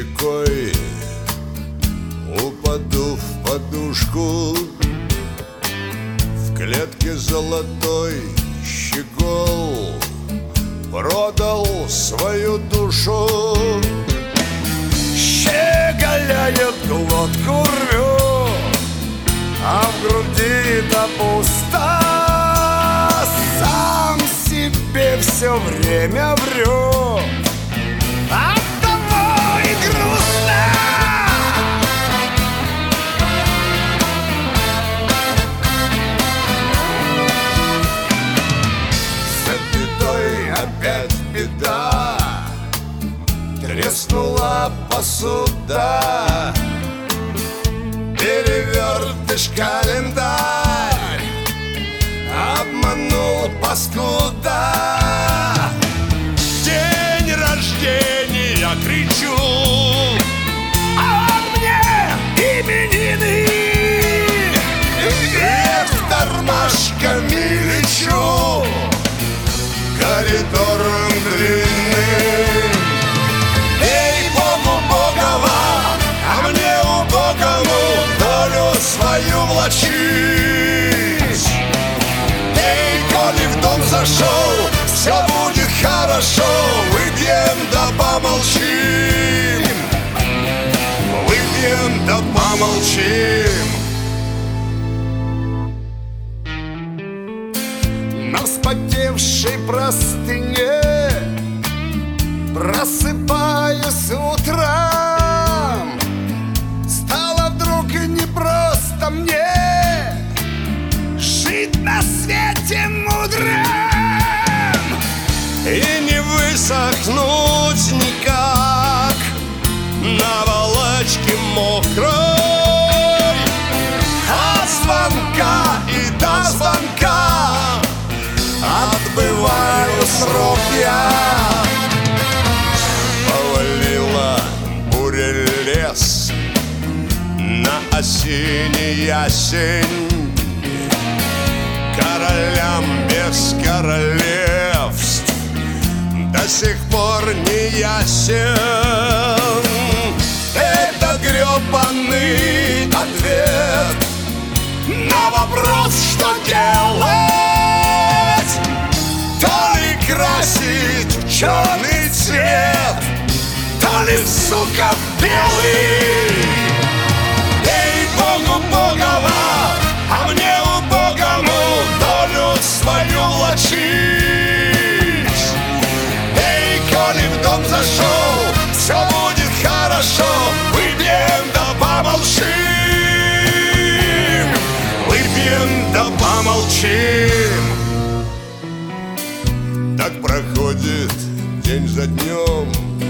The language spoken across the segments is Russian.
щекой упаду в подушку. В клетке золотой щегол продал свою душу. Щеголяет, глотку рвет, а в груди-то пусто. Сам себе все время врет, оттого и грустно. За бедой опять беда, треснула посуда, перевертыш календарь обманул паскуда. День рождения кричу, а он мне именины. Вверх тормашками лечу коридором длинным. Эй, Богу Богова, а мне убогому долю свою влачить. Эй, коли в дом зашел, все будет хорошо. Выпьем да помолчим, выпьем да помолчим. На вспотевшей простыне просыпаюсь утром. Стало вдруг не просто мне жить на свете мудром и не высохнуть никак на волочке мокрой. От звонка и до звонка отбываю срок я. Повалила буря лес на осенний ясень. Королям без королевств до сих пор не ясен этот гребаный ответ на вопрос, что делать. То ли красить в черный цвет, то ли, сука, в белый. Эй, Богу Богова, а мне убогому долю свою влачить. Эй, коли в дом зашел, все будет хорошо. Выпьем да помолчим, выпьем да помолчим. Так проходит день за днем,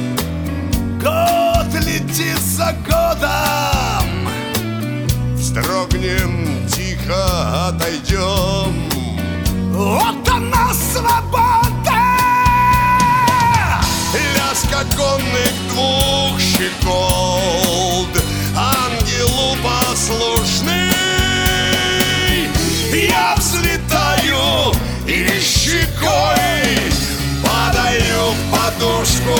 год летит за годом. Вздрогнем, тихо отойдем. Вот она, свобода! Лязг оконных двух щеколд ангелу послушный. Я взлетаю и щекой падаю в подушку.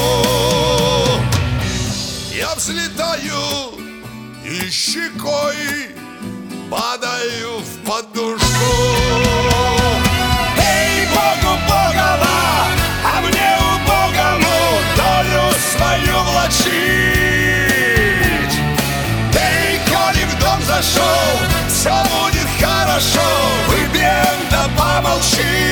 Я взлетаю и щекой падаю в подушку. Эй, Богу Богова, а мне убогому долю свою влачить. Эй, коли в дом зашел, все будет хорошо. Выпьем да помолчим,